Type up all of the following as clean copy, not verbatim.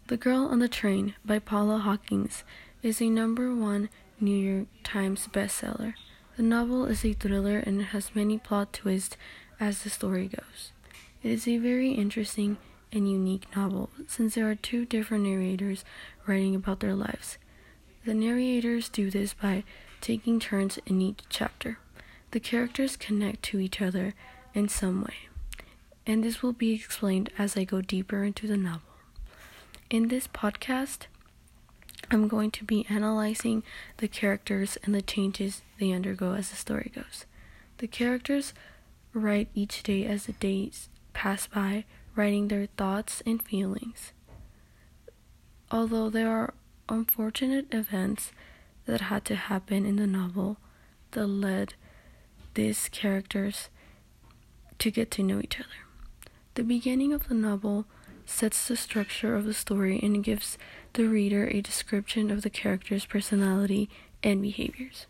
The Girl on the Train by Paula Hawkins is a #1 New York Times bestseller. The novel is a thriller and it has many plot twists as the story goes. It is a very interesting and unique novel since there are two different narrators writing about their lives. The narrators do this by taking turns in each chapter. The characters connect to each other in some way, and this will be explained as I go deeper into the novel. In this podcast, I'm going to be analyzing the characters and the changes they undergo as the story goes. The characters write each day as the days pass by, writing their thoughts and feelings. Although there are unfortunate events that had to happen in the novel that led these characters to get to know each other. The beginning of the novel sets the structure of the story and gives the reader a description of the character's personality and behaviors.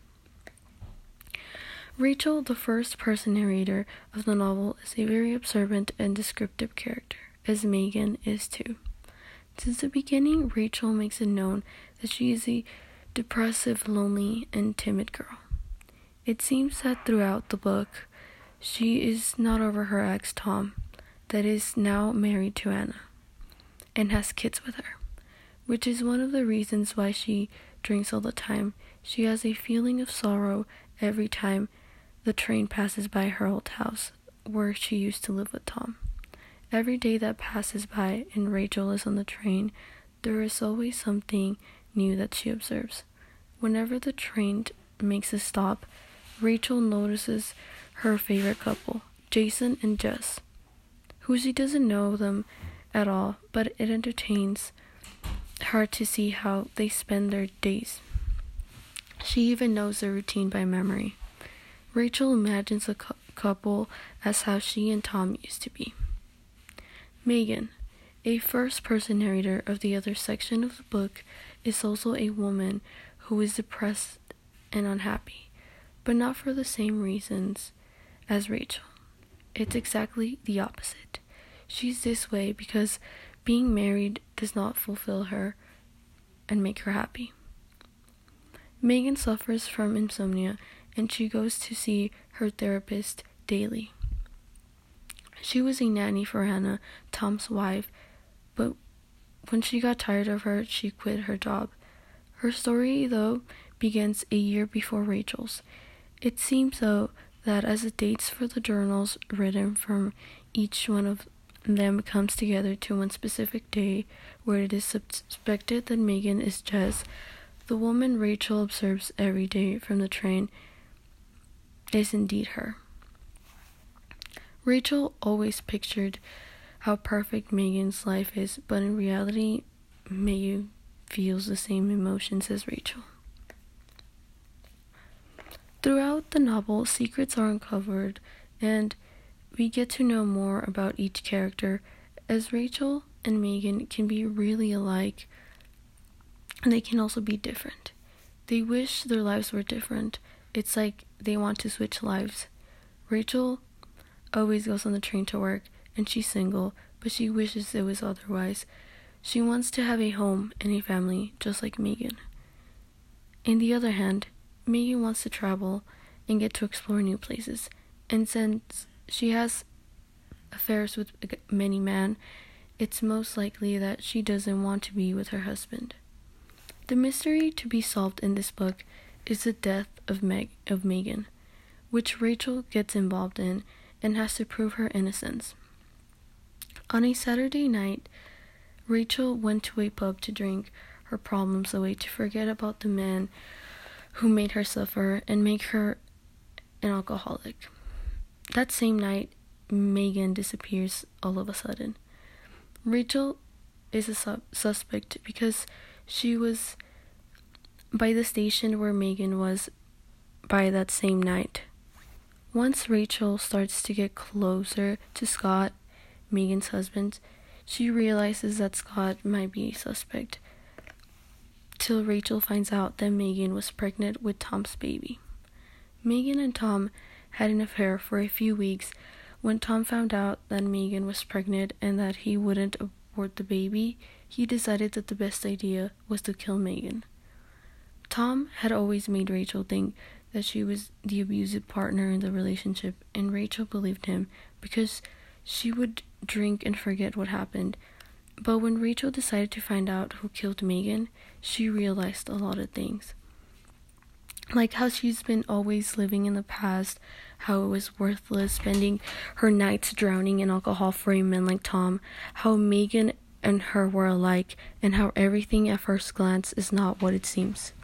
Rachel, the first-person narrator of the novel, is a very observant and descriptive character, as Megan is too. Since the beginning, Rachel makes it known that she is a depressive, lonely, and timid girl. It seems that throughout the book, she is not over her ex, Tom, that is now married to Anna, and has kids with her, which is one of the reasons why she drinks all the time. She has a feeling of sorrow every time the train passes by her old house, where she used to live with Tom. Every day that passes by and Rachel is on the train, there is always something new that she observes. Whenever the train makes a stop, Rachel notices her favorite couple, Jason and Jess, who she doesn't know them at all, but it entertains her to see how they spend their days. She even knows their routine by memory. Rachel imagines a couple as how she and Tom used to be. Megan, a first-person narrator of the other section of the book, is also a woman who is depressed and unhappy, but not for the same reasons as Rachel. It's exactly the opposite. She's this way because being married does not fulfill her and make her happy. Megan suffers from insomnia and she goes to see her therapist daily. She was a nanny for Hannah, Tom's wife, but when she got tired of her, she quit her job. Her story, though, begins a year before Rachel's. It seems, though, that as the dates for the journals written from each one of them comes together to one specific day where it is suspected that Megan is Jess, the woman Rachel observes every day from the train is indeed her. Rachel always pictured how perfect Megan's life is, but in reality, Megan feels the same emotions as Rachel. Throughout the novel, secrets are uncovered, and we get to know more about each character, as Rachel and Megan can be really alike, and they can also be different. They wish their lives were different. It's like they want to switch lives. Rachel always goes on the train to work, and she's single, but she wishes it was otherwise. She wants to have a home and a family, just like Megan. On the other hand, Megan wants to travel and get to explore new places, and since she has affairs with many men, it's most likely that she doesn't want to be with her husband. The mystery to be solved in this book is the death of Megan, which Rachel gets involved in and has to prove her innocence. On a Saturday night, Rachel went to a pub to drink her problems away to forget about the man who made her suffer and make her an alcoholic. That same night, Megan disappears all of a sudden. Rachel is a suspect because she was by the station where Megan was by that same night. Once Rachel starts to get closer to Scott, Megan's husband, she realizes that Scott might be a suspect, till Rachel finds out that Megan was pregnant with Tom's baby. Megan and Tom had an affair for a few weeks when Tom found out that Megan was pregnant and that he wouldn't abort the baby, he decided that the best idea was to kill Megan. Tom had always made Rachel think that she was the abusive partner in the relationship, and Rachel believed him because she would drink and forget what happened. But when Rachel decided to find out who killed Megan, she realized a lot of things. Like how she's been always living in the past, how it was worthless spending her nights drowning in alcohol for a man like Tom, how Megan and her were alike, and how everything at first glance is not what it seems.